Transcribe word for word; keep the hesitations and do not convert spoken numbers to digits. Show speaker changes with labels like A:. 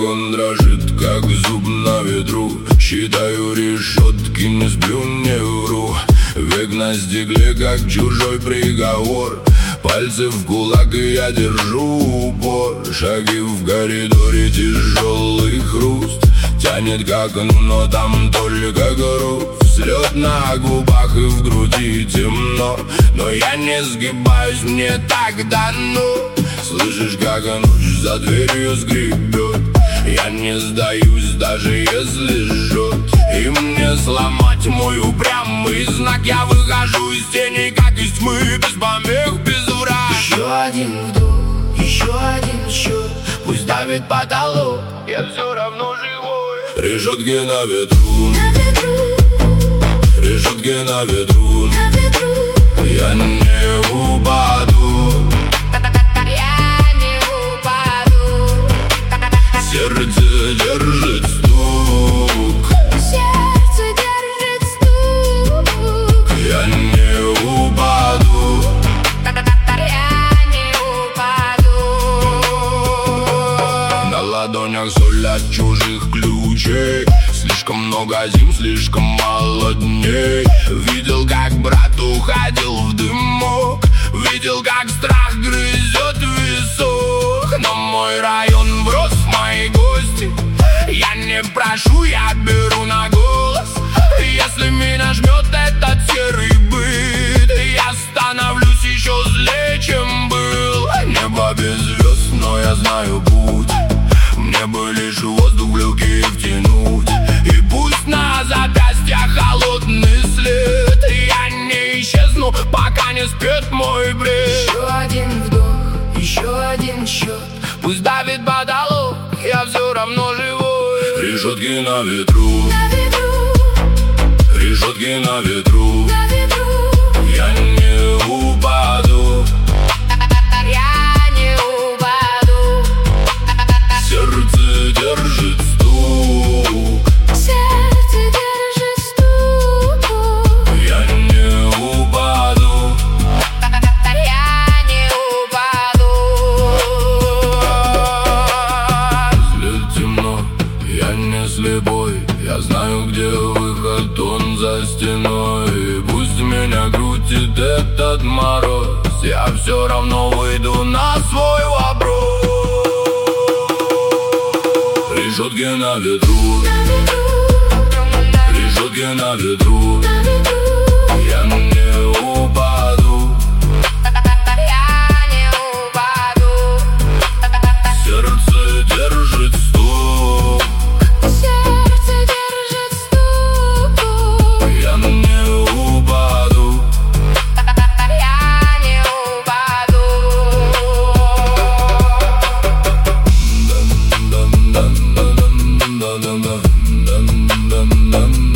A: он дрожит, как зуб на ветру. Считаю решетки, не сплю, не вру. Век на стекле, как чужой приговор. Пальцы в кулак, и я держу упор. Шаги в коридоре, тяжелый хруст. Тянет к окну, но там только груз. Слет на губах и в груди темно. Но я не сгибаюсь, мне так дано. Слышишь, как ночь за дверью скребет. Я не сдаюсь, даже если жжет. И мне сломать мой упрямый знак. Я выхожу из тени, как из тьмы. Без помех, без враг.
B: Еще один вдох, еще один счет. Пусть давит потолок, я все равно живой.
A: Решетки на ветру,
B: на ветру,
A: решетки на ветру,
B: на ветру.
A: Я не упаду,
B: я не упаду.
A: сердце держит стук,
B: сердце держит стук.
A: Я не упаду,
B: я не упаду.
A: на ладонях соль от чужих ключей. Слишком много зим, слишком мало дней. Видел, как брат уходил в дымок. Видел, как страх грызет висок. Но мой район врос в мои гости. Я не прошу, я беру на голос. Если меня жмет этот серый быт, я становлюсь еще злее, чем был. Небо без звезд, но я знаю путь. Мне бы лишь воздух в легкие втянуть. И пусть на запястьях холодный след, я не исчезну, пока не спет мой бред.
B: Еще один вдох, еще один счет.
A: Пусть давит потолок, я все равно живой. Решетки на ветру,
B: На ветру,
A: решетки на ветру,
B: на ветру.
A: Я не упаду,
B: Я не упаду.
A: сердце держит стук,
B: Сердце держит стук.
A: Я не упаду,
B: Я не упаду.
A: взгляд темно, я не слепой. Я знаю, где выход, он за стеной. И пусть меня крутит этот мороз, я все равно выйду на свой вопрос. Решетки на ветру,
B: На ветру,
A: решетки на ветру,
B: на ветру.
A: Я не упаду,
B: Я не упаду.
A: сердце держит стук,
B: Сердце держит стук.
A: Я не упаду,
B: Я не упаду.
A: дам дам дам дам дам дам дам дам дам.